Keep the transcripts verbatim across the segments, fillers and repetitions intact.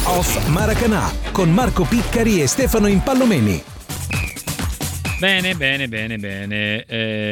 Off Maracanã con Marco Piccari e Stefano Impallomeni. Bene, bene, bene, bene.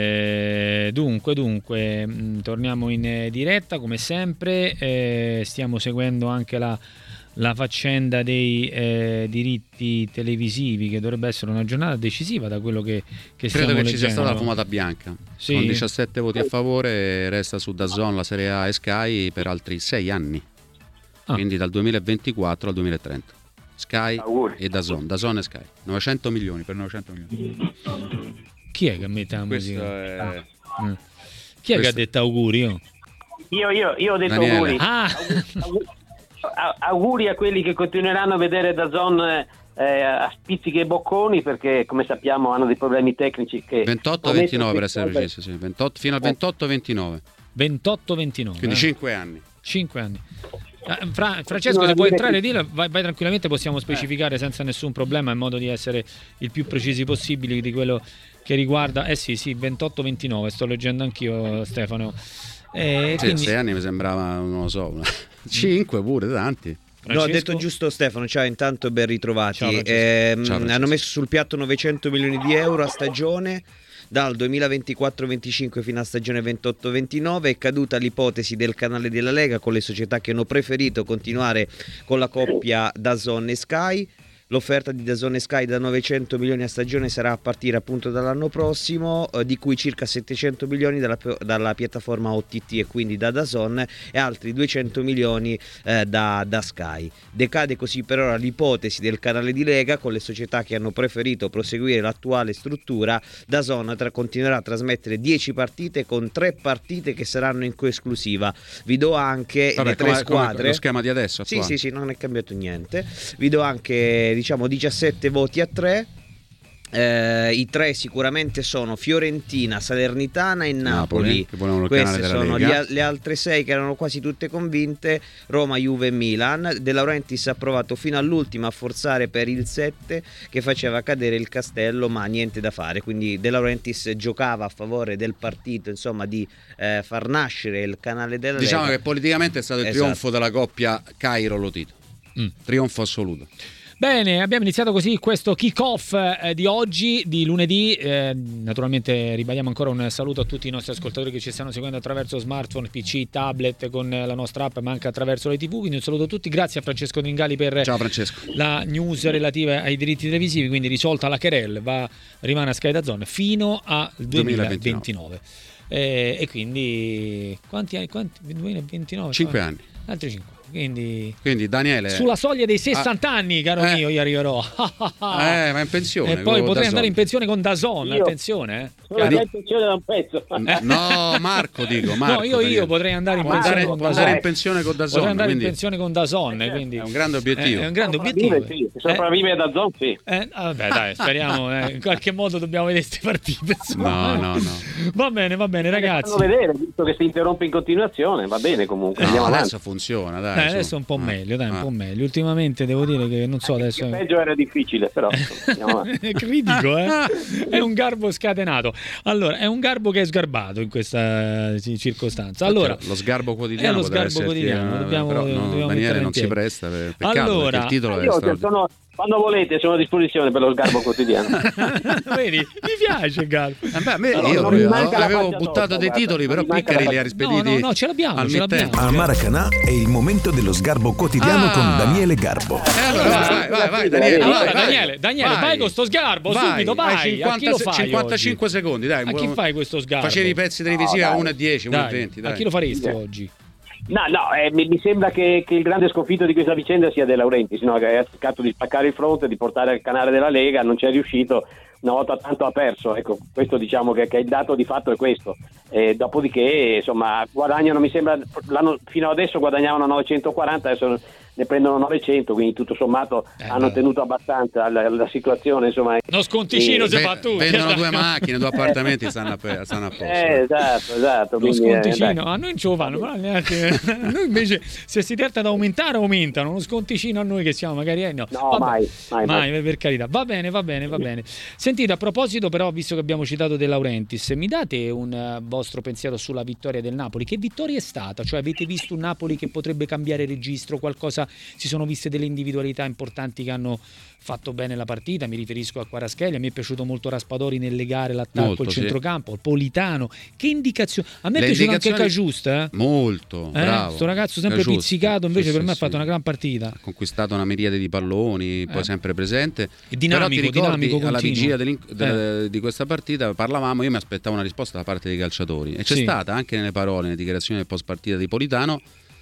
Eh, dunque, dunque, mh, torniamo in eh, diretta come sempre. Eh, stiamo seguendo anche la, la faccenda dei eh, diritti televisivi, che dovrebbe essere una giornata decisiva da quello che, che stiamo Credo che leggendo. ci sia stata la fumata bianca. Sì. Con diciassette voti a favore, resta su DAZN la Serie A e Sky per altri sei anni. Ah. Quindi dal duemilaventiquattro al duemilatrenta. Sky Auguri. E DAZN, DAZN e Sky. novecento milioni per novecento milioni. Chi è che mette la musica? È... Mm. Chi è Questo... che ha detto auguri? Io, io, io, io ho detto Daniele. auguri. Ah. Auguri, auguri a quelli che continueranno a vedere DAZN eh, a spizzichi e bocconi, perché come sappiamo hanno dei problemi tecnici che ventotto ventinove per essere preciso, sì. ventotto, fino al ventotto ventinove. ventotto ventinove. Quindi eh. cinque anni. cinque anni. Fra, Francesco, se puoi entrare di là, vai, vai tranquillamente, possiamo specificare senza nessun problema, in modo di essere il più precisi possibili di quello che riguarda. Eh sì, sì, ventotto ventinove, sto leggendo anch'io, Stefano. Eh, sì, quindi... sei anni mi sembrava, non lo so, cinque pure, tanti. Francesco? No, ha detto giusto Stefano, ciao, intanto ben ritrovati. Ciao, eh, ciao, hanno messo sul piatto novecento milioni di euro a stagione. Dal duemilaventiquattro venticinque fino a stagione ventotto ventinove è caduta l'ipotesi del canale della Lega con le società che hanno preferito continuare con la coppia DAZN e Sky. L'offerta di DAZN e Sky da novecento milioni a stagione sarà a partire appunto dall'anno prossimo, eh, di cui circa settecento milioni dalla, dalla piattaforma O T T e quindi da DAZN e altri duecento milioni eh, da, da Sky. Decade così per ora l'ipotesi del canale di Lega con le società che hanno preferito proseguire l'attuale struttura. DAZN tra, continuerà a trasmettere dieci partite con tre partite che saranno in coesclusiva. Vi do anche Vabbè, le tre come, squadre. come lo schema di adesso. Sì, attuale. sì, sì, non è cambiato niente. Vi do anche diciamo diciassette voti a tre. Eh, i tre sicuramente sono Fiorentina, Salernitana e Napoli, Napoli che queste della sono Lega. le, le altre sei che erano quasi tutte convinte: Roma, Juve e Milan. De Laurentiis ha provato fino all'ultimo a forzare per il sette che faceva cadere il Castello, ma niente da fare, quindi De Laurentiis giocava a favore del partito, insomma, di eh, far nascere il canale della diciamo Lega. Che politicamente è stato il esatto. trionfo della coppia Cairo-Lotito. mm. Trionfo assoluto. Bene, abbiamo iniziato così questo kick-off eh, di oggi, di lunedì. Eh, naturalmente ribadiamo ancora un saluto a tutti i nostri ascoltatori che ci stanno seguendo attraverso smartphone, P C, tablet, con la nostra app, ma anche attraverso le tivù. Quindi un saluto a tutti, grazie a Francesco Tringali per Ciao, Francesco. la news relativa ai diritti televisivi, quindi risolta la querelle, va, rimane a Sky DAZN fino al duemilaventinove. duemilaventinove. Eh, e quindi quanti anni? Quanti? duemilaventinove? cinque anni. Altri cinque. Quindi, Quindi Daniele sulla soglia dei sessanta ah, anni, caro eh, mio, io arriverò. eh, ma in pensione. E poi potrei DAZN. andare in pensione con DAZN, attenzione. Eh. Sono già in pensione da un pezzo. No, Marco dico, Marco. No, io, io potrei andare in Può pensione andare, con può andare in DAZN. pensione con DAZN. Potrei andare quindi in pensione con DAZN, quindi è un grande obiettivo. È, è un grande obiettivo. Sì, se sopravvive da DAZN, sì. Eh, vabbè, dai, speriamo. Eh, in qualche modo dobbiamo vedere queste partite. No, no, no. Va bene, va bene, ragazzi. Fanno vedere, visto che si interrompe in continuazione, va bene comunque. No, Andiamo adesso avanti. funziona, dai. Dai, su. adesso un po' Ah. meglio, dai, un Ah. po' meglio. Ultimamente devo dire che non so adesso. Il peggio era difficile, però. Andiamo avanti. È critico, eh? È un garbo scatenato. Allora, è un garbo che è sgarbato in questa eh, circostanza. Allora, lo sgarbo quotidiano è lo potrebbe sgarbo esserti, quotidiano, eh, dobbiamo- però no, dobbiamo Daniele mettere non in si piedi. presta, per- peccato, Allora, perché il titolo è Io straordinario. sono, quando volete sono a disposizione per lo sgarbo quotidiano. vedi, mi piace il garbo. Eh beh, a me- No, io non mi avevo, manca la avevo faccia buttato addosso, dei guarda, titoli, non però mi manca Piccari la li ha faccia- rispediti No, no, no, ce l'abbiamo, al ce mittente. l'abbiamo. A Maracanã è il momento dello sgarbo quotidiano Ah. con Daniele Garbo. Eh, allora vai, vai, vai, Daniele, Allora, vai, vai. Daniele, Daniele, vai con sto sgarbo, Vai, subito, vai. hai cinquanta A chi lo fai cinquantacinque oggi? secondi, dai. A chi fai questo sgarbo? Facevi i pezzi televisivi No, a dai. uno e dieci, uno e Dai, venti, dai. a chi lo faresti Sì. oggi? No, no, eh, mi, mi sembra che, che il grande sconfitto di questa vicenda sia De Laurentiis, no? Che ha cercato di spaccare il fronte, di portare al canale della Lega, non ci è riuscito, una volta tanto ha perso, ecco, questo diciamo che, che il dato di fatto è questo. E dopodiché, insomma, guadagnano, mi sembra, l'anno, fino adesso guadagnavano novecentoquaranta, adesso ne prendono novecento, quindi tutto sommato Eh, hanno beh. tenuto abbastanza la, la situazione, insomma. Uno sconticino Eh, si Ve- fa tu. vendono due macchine, due appartamenti, stanno a, pe- stanno a posto. Eh, esatto, esatto. Lo quindi, eh, sconticino, dai. a noi non ce lo fanno, però neanche- a noi invece se si tratta di aumentare aumentano, uno sconticino a noi che siamo magari eh, no, No, Vabbè, mai, mai, mai. mai, per carità, va bene, va bene, va bene. Sentite, a proposito però, visto che abbiamo citato De Laurentiis, mi date un eh, vostro pensiero sulla vittoria del Napoli? Che vittoria è stata? Cioè avete visto un Napoli che potrebbe cambiare registro, qualcosa partita, si sono viste delle individualità importanti che hanno fatto bene la partita, mi riferisco a Kvaratskhelia, mi è piaciuto molto Raspadori nel legare l'attacco, molto, il centrocampo, sì. Politano, che indicazione, a me è piaciuto anche Cagiusta, eh? molto, eh? bravo, sto ragazzo sempre Cagiusta. pizzicato, invece sì, per sì, me sì. ha fatto una gran partita, ha conquistato una miriade di palloni, poi eh. sempre presente, è dinamico, però ti ricordi, dinamico alla vigilia eh. de, di questa partita parlavamo, io mi aspettavo una risposta da parte dei calciatori e c'è sì. stata anche nelle parole, nelle dichiarazioni del post partita di Politano.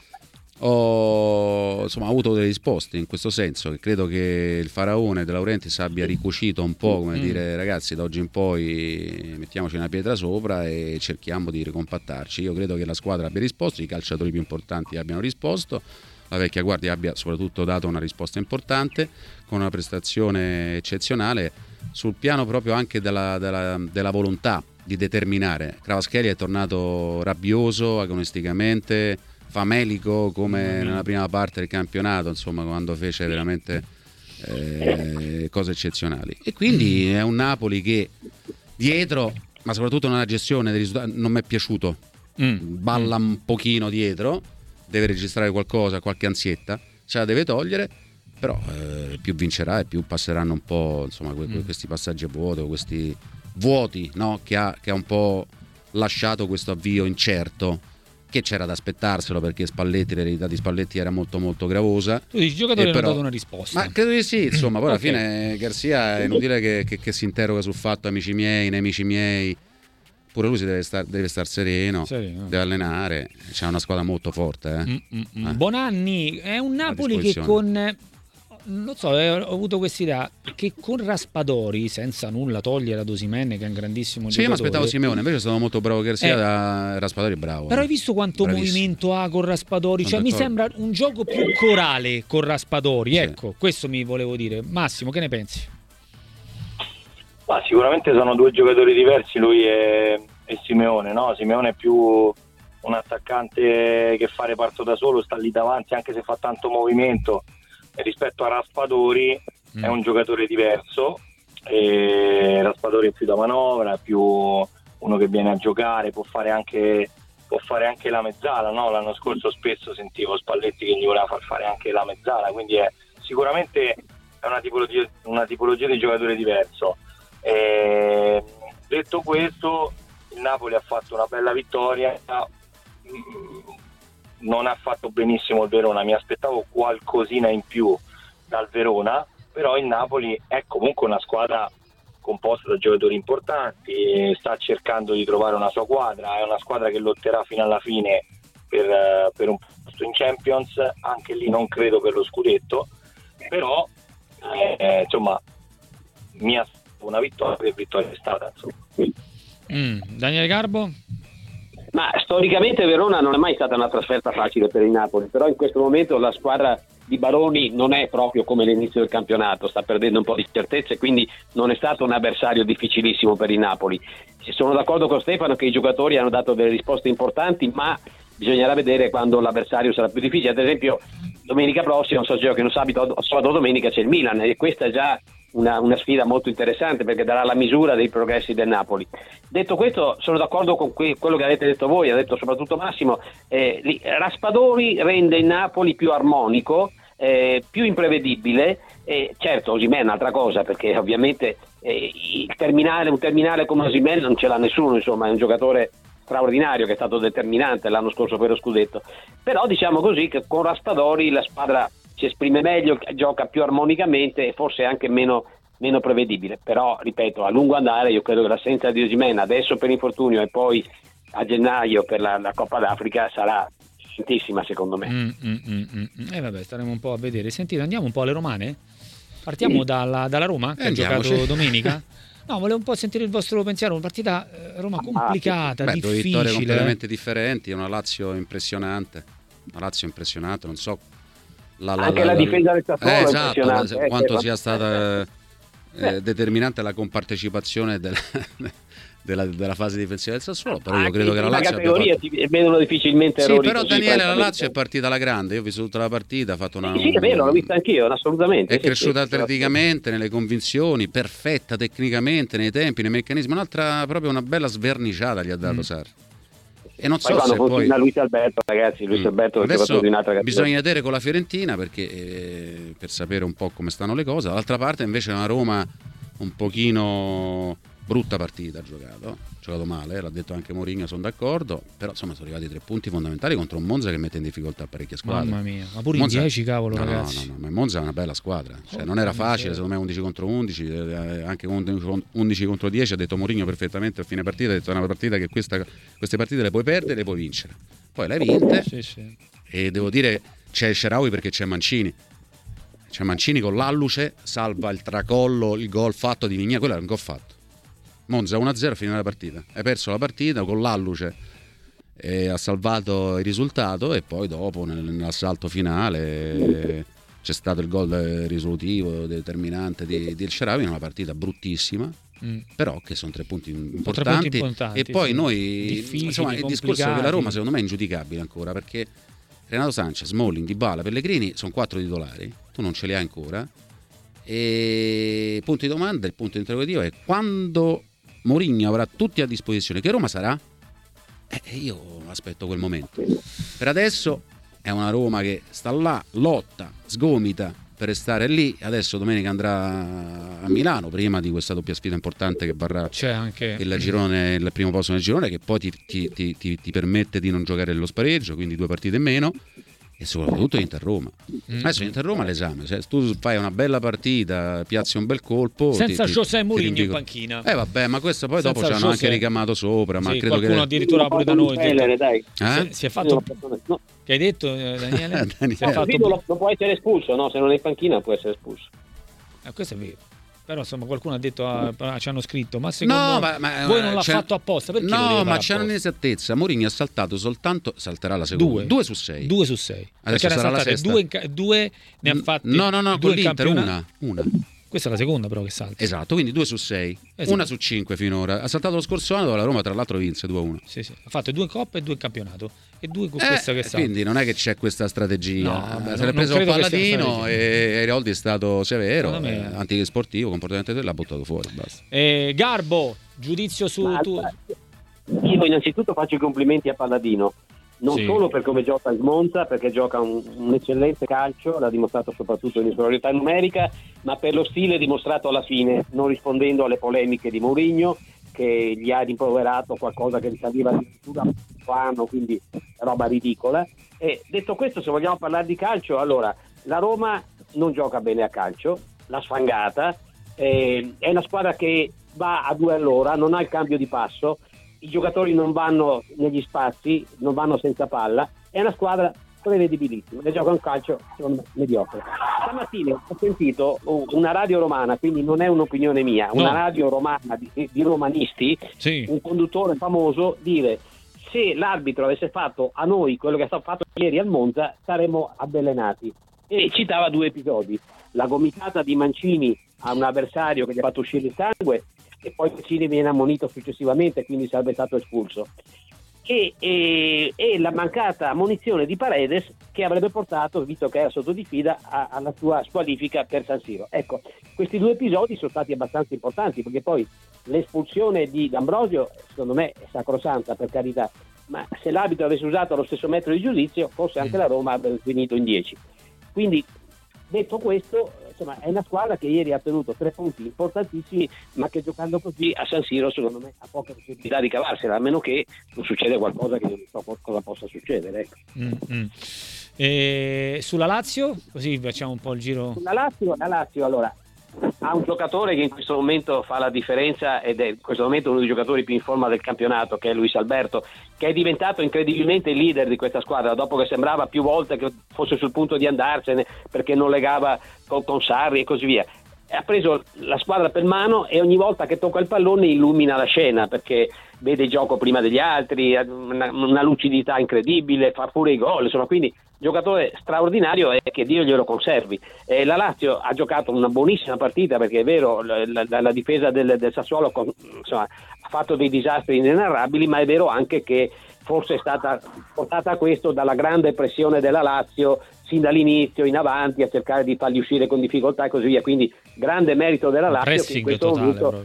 Ho insomma avuto delle risposte in questo senso, che credo che il faraone De Laurentiis abbia ricucito un po', come mm. dire, ragazzi, da oggi in poi mettiamoci una pietra sopra e cerchiamo di ricompattarci. Io credo che la squadra abbia risposto, i calciatori più importanti abbiano risposto, la vecchia guardia abbia soprattutto dato una risposta importante con una prestazione eccezionale sul piano proprio anche della, della, della volontà di determinare. Kvaratskhelia è tornato rabbioso, agonisticamente, famelico come nella prima parte del campionato, insomma, quando fece veramente eh, cose eccezionali. E quindi è un Napoli che dietro, ma soprattutto nella gestione dei risultati, non mi è piaciuto. Mm. Balla un pochino dietro, deve registrare qualcosa, qualche ansietta, ce la deve togliere, però eh, più vincerà e più passeranno un po', insomma, que- mm. questi passaggi a vuoto, questi vuoti, no? che, ha, che ha un po' lasciato questo avvio incerto, che c'era da aspettarselo perché Spalletti, l'eredità di Spalletti era molto molto gravosa. Tu dici, i giocatori hanno dato una risposta. Ma credo di sì, insomma, poi alla okay. fine Garcia è inutile che, che, che si interroga sul fatto amici miei, nemici miei, pure lui si deve star, deve star sereno, sereno, deve allenare, c'è una squadra molto forte. Eh. Mm, mm, eh. Bonanni, è un Napoli che con... non so, ho avuto quest'idea che con Raspadori, senza nulla togliere ad Osimhen, che è un grandissimo sì, giocatore. Sì, io mi aspettavo Simeone, invece è stato molto bravo Garcia, eh, da Raspadori è bravo. Però hai visto quanto bravissimo. movimento ha con Raspadori? Cioè, mi sembra un gioco più corale con Raspadori, sì. Ecco, questo mi volevo dire. Massimo, che ne pensi? Ma sicuramente sono due giocatori diversi, lui e, e Simeone, no? Simeone è più un attaccante che fa reparto da solo, sta lì davanti anche se fa tanto movimento. Rispetto a Raspadori mm. è un giocatore diverso, e Raspadori è più da manovra, è più uno che viene a giocare, può fare anche può fare anche la mezzala, no? L'anno scorso spesso sentivo Spalletti che gli voleva far fare anche la mezzala, quindi è sicuramente è una tipologia, una tipologia di giocatore diverso. E, detto questo, il Napoli ha fatto una bella vittoria, non ha fatto benissimo il Verona, mi aspettavo qualcosina in più dal Verona, però il Napoli è comunque una squadra composta da giocatori importanti, sta cercando di trovare una sua quadra, è una squadra che lotterà fino alla fine per, per un posto in Champions, anche lì non credo per lo scudetto, però eh, insomma mi aspettavo una vittoria e vittoria è stata, insomma. Mm, Daniele Garbo? Ma storicamente Verona non è mai stata una trasferta facile per il Napoli, però in questo momento la squadra di Baroni non è proprio come l'inizio del campionato, sta perdendo un po' di certezze, quindi non è stato un avversario difficilissimo per il Napoli. Sono d'accordo con Stefano che i giocatori hanno dato delle risposte importanti, ma bisognerà vedere quando l'avversario sarà più difficile. Ad esempio domenica prossima, non so se gioca in un sabato, sabato domenica c'è il Milan e questa è già Una, una sfida molto interessante perché darà la misura dei progressi del Napoli. Detto questo, sono d'accordo con que- quello che avete detto voi, ha detto soprattutto Massimo. eh, Raspadori rende il Napoli più armonico, eh, più imprevedibile. eh, certo Osimhen è un'altra cosa, perché ovviamente eh, il terminale, un terminale come Osimhen non ce l'ha nessuno, insomma è un giocatore straordinario che è stato determinante l'anno scorso per lo scudetto, però diciamo così che con Raspadori la squadra si esprime meglio, gioca più armonicamente e forse anche meno, meno prevedibile, però ripeto, a lungo andare io credo che l'assenza di Osimhen adesso per infortunio e poi a gennaio per la, la Coppa d'Africa sarà santissima secondo me. Mm, mm, mm, mm. E eh vabbè, staremo un po' a vedere. Sentite, andiamo un po' alle romane? Partiamo sì. dalla, dalla Roma che eh, ha giocato domenica. No, volevo un po' sentire il vostro pensiero, una partita eh, Roma complicata, Beh, difficile. Due vittorie completamente differenti, una Lazio impressionante, una Lazio impressionante, non so La, la, anche la, la, la difesa del Sassuolo eh, è esatto, impressionante eh, quanto eh, sia stata eh, determinante la compartecipazione del, della, della fase difensiva del Sassuolo, però io credo che la Lazio categoria fatto... si vedono difficilmente sì, errori però così, Daniele la Lazio è partita alla grande, io ho visto tutta la partita, ha fatto una sì, sì è vero, l'ho vista anch'io, assolutamente è sì, cresciuta sì, atleticamente, nelle convinzioni, perfetta tecnicamente, nei tempi, nei meccanismi, un'altra proprio una bella sverniciata gli ha dato mm. Sarri. E non poi so quando se continua poi Luis Alberto, ragazzi, Luis Mm. Alberto è un Adesso giocatore di un'altra categoria. bisogna vedere con la Fiorentina perché eh, per sapere un po' come stanno le cose. Dall'altra parte invece una Roma un pochino brutta partita ha giocato, ha giocato male, l'ha detto anche Mourinho, sono d'accordo, però insomma sono arrivati tre punti fondamentali contro un Monza che mette in difficoltà parecchie squadre. Mamma mia, ma pure Monza- in dieci, cavolo, no, ragazzi. No, no, no, ma Monza è una bella squadra, cioè, Oh, non era mamma facile, mia. secondo me undici contro undici, eh, anche undici contro dieci, ha detto Mourinho perfettamente a fine partita, ha detto è una partita che questa, queste partite le puoi perdere, le puoi vincere. Poi le hai vinte Sì, sì. e devo dire c'è il Shaarawy perché c'è Mancini. C'è Mancini con l'alluce, salva il tracollo, il gol fatto di Vignà, quello era un gol fatto. Monza uno a zero a fine della partita, hai perso la partita con l'alluce, e ha salvato il risultato e poi dopo nel- nell'assalto finale eh, c'è stato il gol eh, risolutivo determinante di, di El Shaarawy in una partita bruttissima, Mm. però che sono tre punti punti importanti, importanti, e poi sì. noi Difficili, insomma il discorso è che la complicati. Roma secondo me è ingiudicabile ancora perché Renato Sanchez, Smalling, Dybala, Pellegrini sono quattro titolari, tu non ce li hai ancora e punto di domanda, il punto interrogativo è quando Mourinho avrà tutti a disposizione, che Roma sarà? Eh, io aspetto quel momento. Per adesso è una Roma che sta là, lotta, sgomita per restare lì. Adesso domenica andrà a Milano prima di questa doppia sfida importante che varrà C'è anche il girone, il primo posto nel girone, che poi ti, ti, ti, ti, ti permette di non giocare lo spareggio, quindi due partite in meno. E soprattutto Inter-Roma. Mm. Adesso Inter-Roma è l'esame. Se tu fai una bella partita, piazzi un bel colpo. senza ti- ti- José ti Mourinho in rinvigo- panchina. Eh vabbè, ma questo poi dopo ci Senza hanno anche José. ricamato sopra. Ma Sì, credo qualcuno che. addirittura pure da noi ha detto- Bellere, dai. Eh? si è fatto No, che hai detto eh, Daniele? Daniele. Si è no, fatto Fido lo- non può essere espulso, no? Se non è in panchina può essere espulso. Eh, questo è vero. Però insomma qualcuno ha detto ah, ah, ci hanno scritto ma secondo No, ma, ma- voi non l'ha c'è- fatto apposta, perché lo No, deve ma fare c'è apposta? un'inesattezza. Mourinho ha saltato soltanto. Salterà la seconda. Due. Due su sei. Due su sei. Perché Adesso erano sarà la saltate sesta. due, in ca- due ne ha fatti No, no, no, due con in l'Inter campionato. una. Una. Questa è la seconda però che salta. Esatto, quindi due su sei. Esatto. Una su cinque finora. Ha saltato lo scorso anno dove la Roma tra l'altro vinse due a uno. Sì, sì. Ha fatto due in Coppa e due in campionato e due con Eh, questa che salta. quindi non è che c'è questa strategia. No, vabbè, se non- l'è preso non un credo che sia Palladino strategia. e Airoldi è stato severo, Secondo me- eh, antisportivo, comportamento l'ha buttato fuori. Basta. Eh, Garbo, giudizio su Ma, tu. Io innanzitutto faccio i complimenti a Palladino, non Sì. solo per come gioca il Monza, perché gioca un, un eccellente calcio, l'ha dimostrato soprattutto in superiorità numerica, ma per lo stile dimostrato alla fine, non rispondendo alle polemiche di Mourinho, che gli ha rimproverato qualcosa che risaliva addirittura a un anno, quindi roba ridicola. E detto questo, se vogliamo parlare di calcio, allora la Roma non gioca bene a calcio, l'ha sfangata, eh, è una squadra che va a due all'ora, non ha il cambio di passo, i giocatori non vanno negli spazi, non vanno senza palla, è una squadra prevedibilissima, che gioca un calcio secondo me mediocre. Stamattina ho sentito una radio romana, quindi non è un'opinione mia, No. una radio romana di, di romanisti, Sì. un conduttore famoso dire: se l'arbitro avesse fatto a noi quello che è stato fatto ieri al Monza saremmo avvelenati, e citava due episodi: la gomitata di Mancini a un avversario che gli ha fatto uscire il sangue e poi Mancini viene ammonito successivamente, quindi sarebbe stato espulso, e, e, e la mancata ammonizione di Paredes che avrebbe portato, visto che era sotto diffida, a, alla sua squalifica per San Siro. Ecco, questi due episodi sono stati abbastanza importanti, perché poi l'espulsione di D'Ambrosio secondo me è sacrosanta, per carità, ma se l'arbitro avesse usato lo stesso metodo di giudizio forse anche la Roma avrebbe finito in dieci. Quindi, detto questo, insomma, è una squadra che ieri ha ottenuto tre punti importantissimi, ma che giocando così a San Siro secondo me ha poca possibilità di cavarsela, a meno che non succeda qualcosa che non so cosa possa succedere, ecco. Mm, mm. E sulla Lazio, così facciamo un po' il giro. La Lazio, la Lazio allora ha un giocatore che in questo momento fa la differenza ed è in questo momento uno dei giocatori più in forma del campionato, che è Luis Alberto, che è diventato incredibilmente il leader di questa squadra, dopo che sembrava più volte che fosse sul punto di andarsene perché non legava con, con Sarri e così via. Ha preso la squadra per mano e ogni volta che tocca il pallone illumina la scena, perché vede il gioco prima degli altri, ha una, una lucidità incredibile, fa pure i gol, insomma, quindi giocatore straordinario e che Dio glielo conservi. Eh, la Lazio ha giocato una buonissima partita, perché è vero, la, la, la difesa del, del Sassuolo insomma, ha fatto dei disastri inenarrabili, ma è vero anche che forse è stata portata a questo dalla grande pressione della Lazio sin dall'inizio in avanti a cercare di farli uscire con difficoltà e così via, quindi grande merito della Lazio, che in Pressing questo totale momento proprio.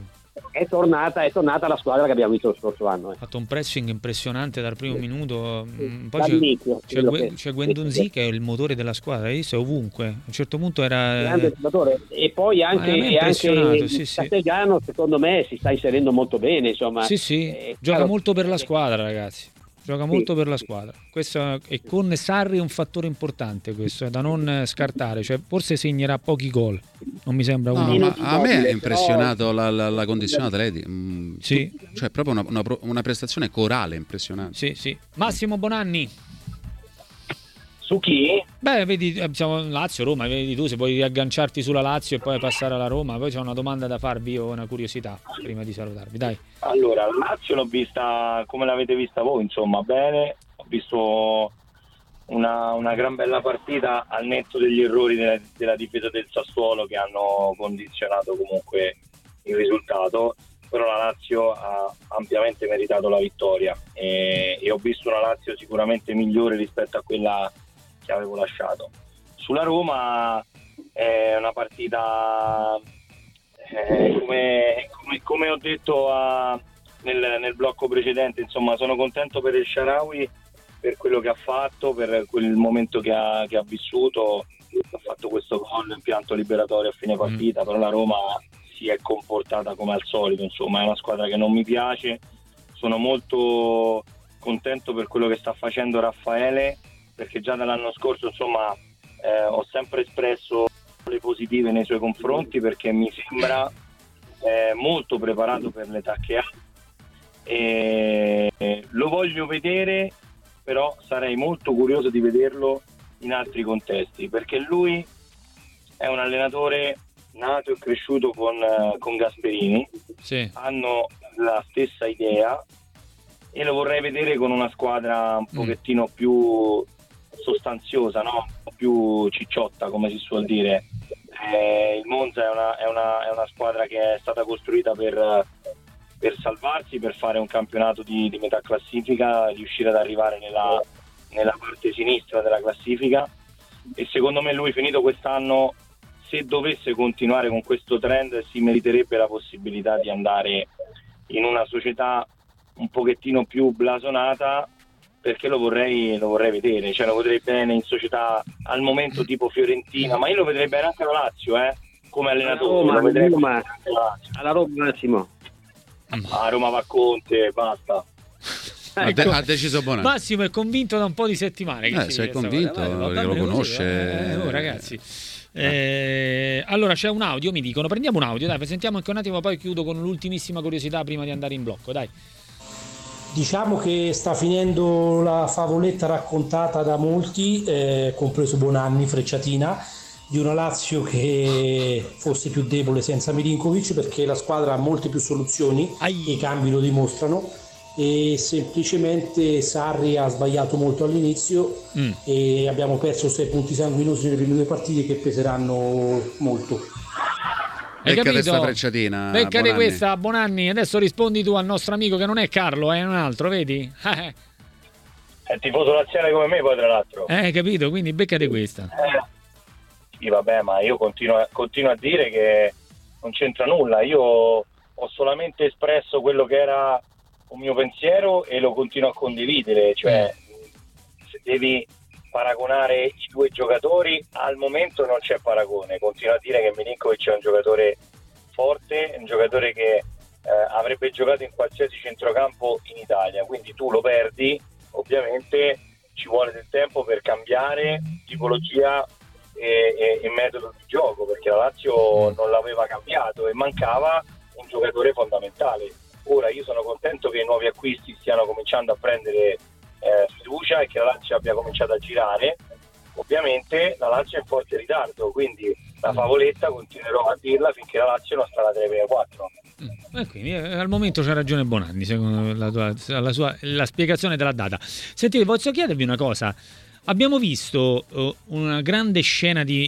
è tornata, è tornata la squadra che abbiamo visto lo scorso anno. Eh. Ha fatto un pressing impressionante dal primo sì. minuto. Sì. Poi c'è, c'è, Gu- c'è Guendouzi che è il motore della squadra, hai visto? Ovunque. A un certo punto era. Grande giocatore. E poi anche, e anche sì, sì. Castellano, secondo me, si sta inserendo molto bene. Insomma, sì, sì. Eh, Gioca chiaro, molto per la squadra, ragazzi. Gioca molto sì. per la squadra. Questo, e con Sarri è un fattore importante questo, è da non scartare. Cioè, forse segnerà pochi gol, non mi sembra no, uno. ma a me è impressionato la, la, la condizione atletica. Mm, sì. Cioè, proprio una, una, una prestazione corale impressionante. Sì, sì. Massimo Bonanni. Su chi? Beh, vedi, siamo Lazio, Roma, vedi tu se vuoi riagganciarti sulla Lazio e poi passare alla Roma. Poi c'è una domanda da farvi o una curiosità prima di salutarvi, dai. Allora, la Lazio l'ho vista come l'avete vista voi, insomma, bene. Ho visto una, una gran bella partita al netto degli errori della, della difesa del Sassuolo che hanno condizionato comunque il risultato, però la Lazio ha ampiamente meritato la vittoria e, e ho visto una Lazio sicuramente migliore rispetto a quella che avevo lasciato. Sulla Roma è una partita eh, come, come, come ho detto a, nel, nel blocco precedente, insomma sono contento per El Shaarawy, per quello che ha fatto, per quel momento che ha, che ha vissuto, ha fatto questo gol in pianto liberatorio a fine partita, mm. però la Roma si è comportata come al solito, insomma è una squadra che non mi piace. Sono molto contento per quello che sta facendo Raffaele, perché già dall'anno scorso insomma eh, ho sempre espresso le positive nei suoi confronti, perché mi sembra eh, molto preparato per l'età che ha e eh, lo voglio vedere, però sarei molto curioso di vederlo in altri contesti, perché lui è un allenatore nato e cresciuto con, con Gasperini, sì. hanno la stessa idea e lo vorrei vedere con una squadra un pochettino mm. più sostanziosa, no? Più cicciotta, come si suol dire. Eh, il Monza è una, è, una, è una squadra che è stata costruita per, per salvarsi, per fare un campionato di, di metà classifica, riuscire ad arrivare nella, nella parte sinistra della classifica, e secondo me lui, finito quest'anno, se dovesse continuare con questo trend, si meriterebbe la possibilità di andare in una società un pochettino più blasonata, perché lo vorrei, lo vorrei vedere, cioè lo vedrei bene in società al momento tipo Fiorentina, ma io lo vedrei bene anche alla Lazio, eh, come allenatore. Roma, lo vedrei Roma, anche alla Lazio. alla Roma Massimo. A Roma va Conte, basta. Ha, de- ha deciso Bonanni. Massimo è convinto da un po' di settimane. Che eh, sei convinto, eh, lo conosce. Eh, oh, ragazzi. Eh, allora c'è un audio, mi dicono, prendiamo un audio, dai, sentiamo anche un attimo, poi chiudo con l'ultimissima curiosità prima di andare in blocco, dai. Diciamo che sta finendo la favoletta raccontata da molti, eh, compreso Bonanni, Frecciatina, di una Lazio che fosse più debole senza Milinkovic, perché la squadra ha molte più soluzioni, Ai. i cambi lo dimostrano, e semplicemente Sarri ha sbagliato molto all'inizio mm. e abbiamo perso sei punti sanguinosi nelle prime due partite che peseranno molto. Hai Becca capito? Questa frecciatina, Beccate questa, Bonanni. Adesso rispondi tu al nostro amico che non è Carlo, è un altro, vedi? È tifoso laziale come me, poi tra l'altro. Eh, capito? Quindi beccate questa. Eh, sì, vabbè, ma io continuo, continuo a dire che non c'entra nulla. Io ho solamente espresso quello che era un mio pensiero e lo continuo a condividere. Cioè, se devi paragonare i due giocatori, al momento non c'è paragone. Continuo a dire che Milinkovic è un giocatore forte, un giocatore che eh, avrebbe giocato in qualsiasi centrocampo in Italia, quindi tu lo perdi, ovviamente ci vuole del tempo per cambiare tipologia e, e, e metodo di gioco, perché la Lazio non l'aveva cambiato e mancava un giocatore fondamentale. Ora io sono contento che i nuovi acquisti stiano cominciando a prendere Eh, fiducia e che la Lazio abbia cominciato a girare. Ovviamente la Lazio è in forte ritardo, quindi la favoletta continuerò a dirla finché la Lazio non sta alla tre per quattro. E quindi eh, al momento c'ha ragione Bonanni, secondo la, tua, la, sua, la spiegazione della data. Sentite, posso chiedervi una cosa? Abbiamo visto uh, una grande scena di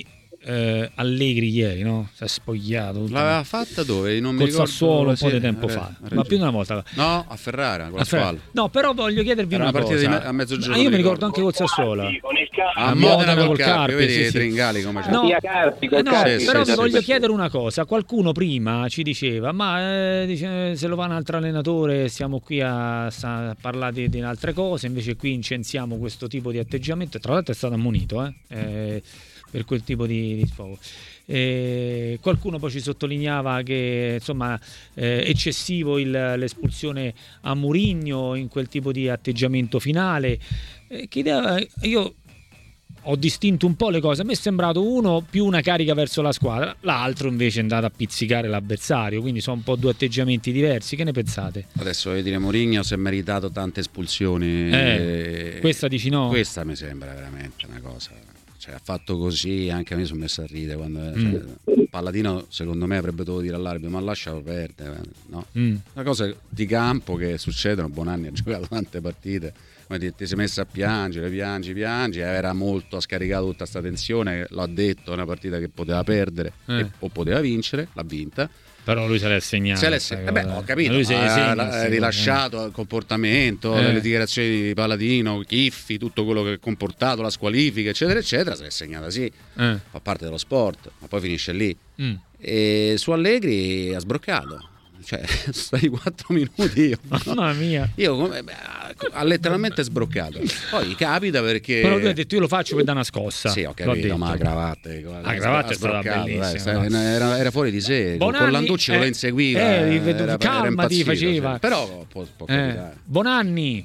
eh, Allegri ieri, no? Si è spogliato. L'aveva fatta dove? Non Col mi ricordo. Sassuolo un po' sì, di tempo re, fa, re, ma più di una volta. No, a Ferrara, con a la Ferrara. No, però voglio chiedervi Era una, una partita cosa. Di me- a mezzogiorno. Ah, io mi ricordo ricordo anche col Sassuolo. Con il Carpi. A A Modena Modena col col Carpi, Carpi, vedi sì, i sì. Tringali come c'è. No, Via Carpi, col eh no, Carpi. però Sì, vi sì, voglio sì. chiedere una cosa. Qualcuno prima ci diceva, ma eh, dice, se lo fa un altro allenatore stiamo qui a, a parlare di, di altre cose, invece qui incensiamo questo tipo di atteggiamento. Tra l'altro è stato ammonito eh, eh, per quel tipo di, di sfogo. Eh, qualcuno poi ci sottolineava che insomma eh, eccessivo il, l'espulsione a Mourinho in quel tipo di atteggiamento finale. Eh, che idea, io ho distinto un po' le cose. A me è sembrato uno più una carica verso la squadra, l'altro invece è andato a pizzicare l'avversario, quindi sono un po' due atteggiamenti diversi. Che ne pensate? Adesso voglio dire, Mourinho si è meritato tante espulsioni. Eh, e... questa dici no? Questa mi sembra veramente una cosa. Cioè, ha fatto così, anche a me sono messo a ridere quando Mm. cioè, Palladino secondo me avrebbe dovuto dire all'arbitro ma lascialo perdere, no? Mm. Una cosa di campo che succedono. Bonanni ha giocato tante partite, come dire, ti sei messo a piangere, piangi, piangi, era molto, ha scaricato tutta sta tensione, l'ha detto, è una partita che poteva perdere Eh. e, o poteva vincere, l'ha vinta. Però lui se l'è segnato. Se l'è se- eh beh, ho capito, Lui se ha, segna, ha sì, rilasciato il comportamento, Eh. le dichiarazioni di Palladino, Chiffi, tutto quello che ha comportato, la squalifica, eccetera, eccetera, se l'è segnata sì, eh. fa parte dello sport, ma poi finisce lì. Mm. E su Allegri ha sbroccato, cioè stai quattro minuti io, Mamma mia. io come, beh, ha letteralmente sbroccato. Poi capita perché Però lui ha detto io lo faccio per dare una scossa. sì, ho L'ho capito, detto. ma la cravatta, La cravatta è stata bellissima, dai, era, era fuori di sé. Con Bonanni, Landucci che eh, lo inseguiva, eh, era, era calma, ti impazzito, faceva. sì. Però può, può Eh, capitare. Bonanni.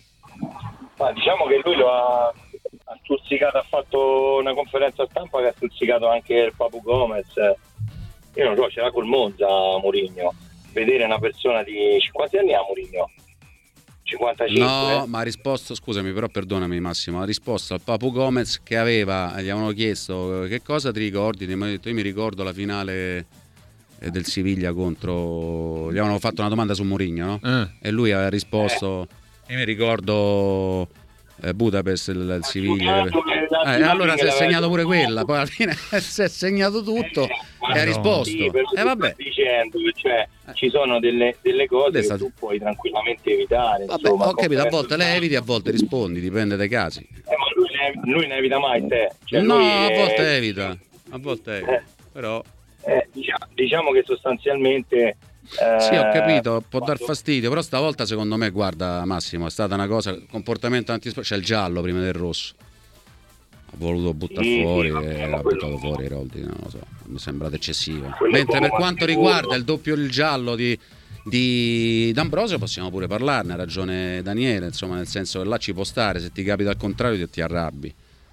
Ma diciamo che lui lo ha, ha stuzzicato, ha fatto una conferenza stampa che ha stuzzicato anche il Papu Gomez. Io non so, ce l'ha col Monza Mourinho. Vedere una persona di cinquanta anni a Mourinho? cinquantacinque? No, ma ha risposto, scusami, però perdonami Massimo, ha risposto al Papu Gomez che aveva, gli avevano chiesto che cosa ti ricordi, mi ha detto io mi ricordo la finale eh, del Siviglia contro, gli avevano fatto una domanda su Mourinho, no? Eh. E lui aveva risposto io mi ricordo eh, Budapest, il, il Siviglia. Eh, allora si è segnato pure quella, poi alla fine si è segnato tutto e ha risposto. Sì, E eh, vabbè. Dicendo che cioè, ci sono delle, delle cose Adesso- che tu puoi tranquillamente evitare. Vabbè, insomma, ho capito, a conferenza volte le eviti, a volte rispondi, dipende dai casi. Eh, ma lui ne, lui ne evita mai te. Cioè, no, lui a è- volte evita, a volte evita, Eh. però eh, diciamo, diciamo che sostanzialmente eh, sì, ho capito, può dar fastidio, però stavolta secondo me, guarda Massimo, è stata una cosa, comportamento antisport, c'è il giallo prima del rosso. Ha voluto buttare Sì, fuori sì, vabbè, e ma l'ha quello- buttato fuori Roldi, non lo so, mi è sembrato eccessivo. Quello Mentre per poco quanto ma riguarda sicuro. il doppio il giallo di, di D'Ambrosio possiamo pure parlarne, ha ragione Daniele, insomma, nel senso che là ci può stare, se ti capita al contrario ti, ti arrabbi.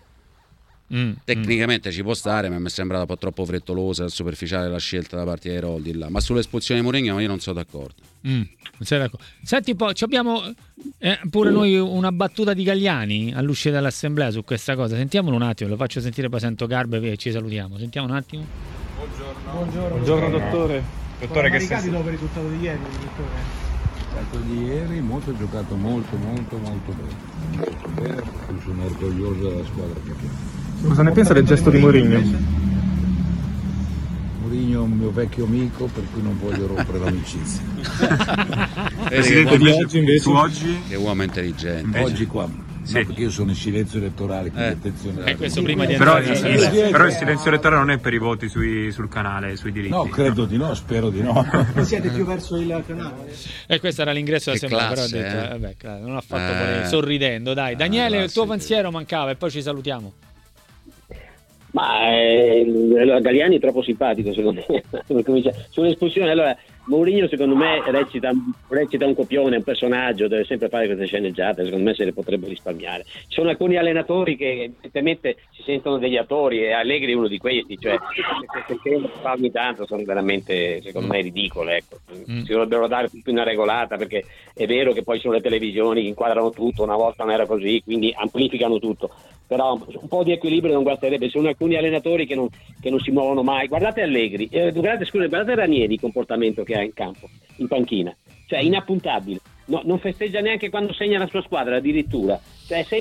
Mm, Tecnicamente ci può stare, ma mi è sembrata un po' troppo frettolosa e superficiale la scelta da parte dei Roldi là. Ma sull'espulsione di Mourinho io non sono d'accordo. mm, mm. Sei d'accordo? Senti poi, ci abbiamo eh, pure noi una battuta di Galliani all'uscita dell'assemblea su questa cosa. Sentiamolo un attimo, lo faccio sentire, poi sento Garbe e ci salutiamo. Sentiamo un attimo. Buongiorno, Buongiorno dottore. Dottore, che sei dopo il risultato di ieri, dottore? Il risultato di ieri molto giocato molto molto molto bene. Molto bene, perché sono orgoglioso della squadra che abbiamo. Cosa ne pensa del gesto di Mourinho? Mourinho è un mio vecchio amico, per cui non voglio rompere l'amicizia. Presidente di oggi invece? Tu oggi? Che uomo intelligente. Oggi qua. No, perché io sono in silenzio elettorale, quindi Eh. attenzione. E questo prima di Però, entrare il, nella sala. però il silenzio elettorale non è per i voti sui- sul canale, sui diritti. No, credo di no, spero di no. Siete più verso il canale? E questo era l'ingresso Che dell'assemblea, però ho classe, detto, eh. eh, vabbè, claro, non ha fatto Eh. poi sorridendo, dai. Daniele, classe, il tuo sì. pensiero mancava e poi ci salutiamo. Ma eh, allora, Galliani è troppo simpatico secondo me. Sull'espulsione, allora Mourinho secondo me recita, recita un copione, un personaggio, deve sempre fare queste sceneggiate, secondo me se le potrebbe risparmiare. Ci sono alcuni allenatori che evidentemente si sentono degli attori e Allegri è uno di questi, cioè queste che fa ogni tanto sono veramente secondo me ridicole, ecco. Mm. Si dovrebbero dare più una regolata, perché è vero che poi sono le televisioni che inquadrano tutto, una volta non era così, quindi amplificano tutto. Però un po' di equilibrio non guasterebbe. Ci sono alcuni allenatori che non, che non si muovono mai. Guardate Allegri, eh, guardate, scusa, guardate Ranieri, il comportamento che ha in campo, in panchina, cioè inappuntabile. No, non festeggia neanche quando segna la sua squadra, addirittura. Cioè è sempre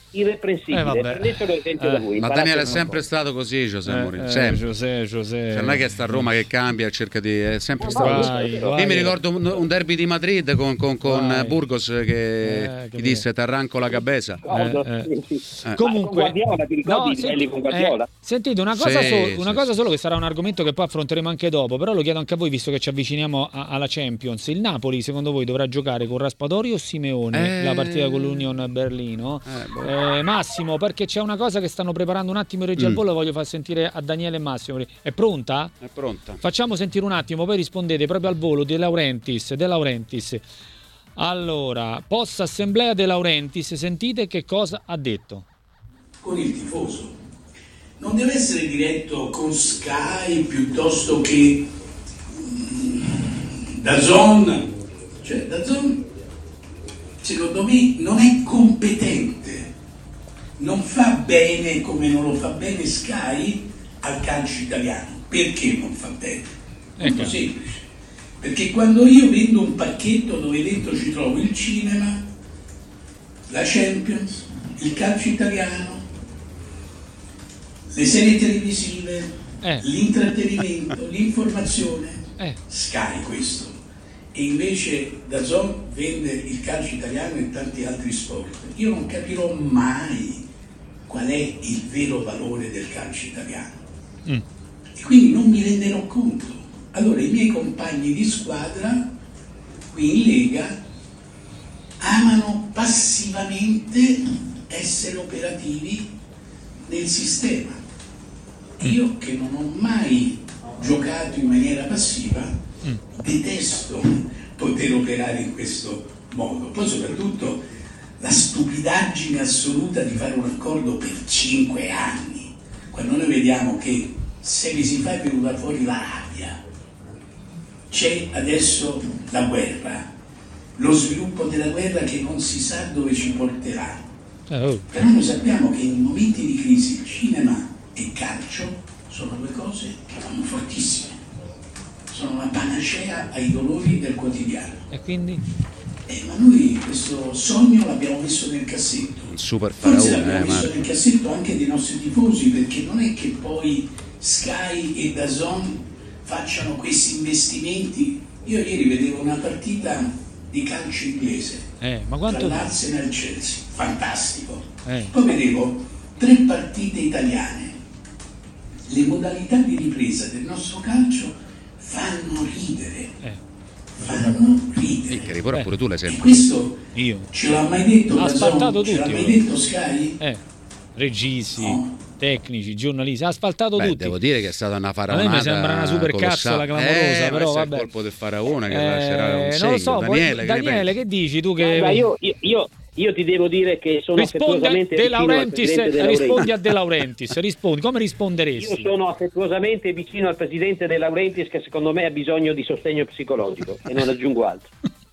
irreprensibile. Eh, Prendetelo esempio eh, da voi. Ma imparate Daniele è un po'. sempre stato così, José Eh, Mourinho, eh, sempre. José, José. Cioè, non è che sta a Roma che cambia e cerca di... è sempre No, stato no, così. vai, Io vai. mi ricordo un, un derby di Madrid con, con, con Vai. Burgos che, Eh, che gli disse t'arranco la cabeza. Ricordo, Eh, sì, sì. Eh. Comunque, Ma con Guardiola, ti ricordi no, i livelli con eh, Guardiola? sentite una cosa, Sì, solo, una sì, cosa sì. solo che sarà un argomento che poi affronteremo anche dopo, però lo chiedo anche a voi visto che ci avviciniamo a- alla Champions. Il Napoli secondo voi dovrà giocare con Raspadori o Simeone Eh. la partita con l'Union Berlino? Eh, boh. Eh, Massimo, perché c'è una cosa che stanno preparando un attimo in regia al Mm. volo, voglio far sentire a Daniele e Massimo. È pronta? È pronta. Facciamo sentire un attimo, poi rispondete proprio al volo. De Laurentiis, De Laurentiis. Allora, post assemblea De Laurentiis, sentite che cosa ha detto. Con il tifoso. Non deve essere diretto con Sky piuttosto che mm, DAZN. Cioè, DAZN, secondo me, non è competente. Non fa bene, come non lo fa bene Sky, al calcio italiano. Perché non fa bene? Molto Ecco. semplice. Perché quando io vendo un pacchetto dove dentro ci trovo il cinema, la Champions, il calcio italiano, le serie televisive, Eh. l'intrattenimento, l'informazione, Eh. Sky questo. E invece DAZN vende il calcio italiano e tanti altri sport. Io non capirò mai qual è il vero valore del calcio italiano. Mm. E quindi non mi renderò conto. Allora i miei compagni di squadra qui in Lega amano passivamente essere operativi nel sistema. Io che non ho mai giocato in maniera passiva, detesto poter operare in questo modo. Poi soprattutto la stupidaggine assoluta di fare un accordo per cinque anni, quando noi vediamo che sei mesi fa è venuta fuori la rabbia, c'è adesso la guerra, lo sviluppo della guerra che non si sa dove ci porterà. Eh, oh. Però noi sappiamo che in momenti di crisi cinema e calcio sono due cose che vanno fortissime, sono una panacea ai dolori del quotidiano. E quindi? Eh, ma noi questo sogno l'abbiamo messo nel cassetto. Un super Forse faraone, l'abbiamo eh, messo Marco. nel cassetto anche dei nostri tifosi, perché non è che poi Sky e DAZN facciano questi investimenti. Io ieri vedevo una partita di calcio inglese Eh, ma tra quanto... l'Arsenal e il Chelsea, fantastico. Eh. Poi vedevo tre partite italiane. Le modalità di ripresa del nostro calcio fanno ridere, Eh. fanno ridere. Eh, che ora Eh. pure tu l'hai E sempre. questo Io. ce l'ha mai detto Ha DAZN? asfaltato Ce l'ha tutti, mai lui. detto Sky? Eh. Registi, No. tecnici, giornalisti, ha asfaltato Beh, tutti. devo dire che è stata una A faraonata. me mi sembra una super cazzola colossale. clamorosa, eh, però questo è vabbè. il colpo del faraone che Eh, lascerà un non lo segno. so, poi- Daniele, che ne Daniele, pensi? che dici tu che... Guarda, io, io, io, io ti devo dire che sono Rispondi a affettuosamente De vicino al Laurentiis, presidente De rispondi Laurentiis. a De Laurentiis, rispondi, come Io risponderesti? sono affettuosamente vicino al presidente De Laurentiis, che secondo me ha bisogno di sostegno psicologico, e non aggiungo altro.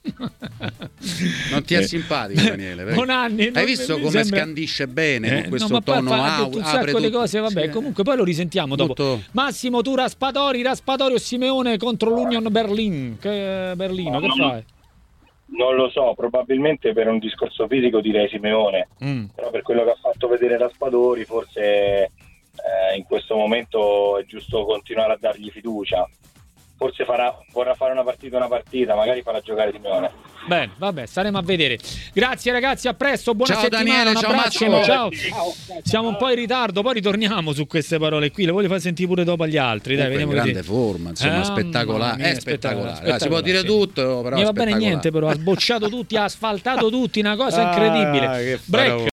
Non ti è simpatico, Daniele? vero? Bonanni, non- Hai visto mi come sembra- scandisce bene Eh, con questo no, ma poi tono fa- ha au- detto un apre sacco di tutto. cose, vabbè, Sì. comunque poi lo risentiamo dopo. Molto- Massimo, tu Raspadori, Raspadori o Simeone contro l'Union Berlin, che Berlino, che fai? Non lo so, probabilmente per un discorso fisico direi Simeone, Mm. però per quello che ha fatto vedere Raspadori forse eh, in questo momento è giusto continuare a dargli fiducia. Forse farà, vorrà fare una partita una partita, magari farà giocare Simeone. Bene, vabbè, staremo a vedere. Grazie ragazzi, a presto, buona Ciao, settimana, Daniele, un ciao, abbraccio, Massimo. ciao. Siamo un po' in ritardo, poi ritorniamo su queste parole qui, le voglio far sentire pure dopo agli altri, dai, Comunque vediamo in che grande forma, insomma, Eh, spettacolare. mamma mia, È spettacolare. spettacolare, Ah, si può dire sì. tutto, però Non è va bene spettacolare. niente, però ha sbocciato tutti, ha asfaltato tutti, una cosa Ah, incredibile. che Break. faraone.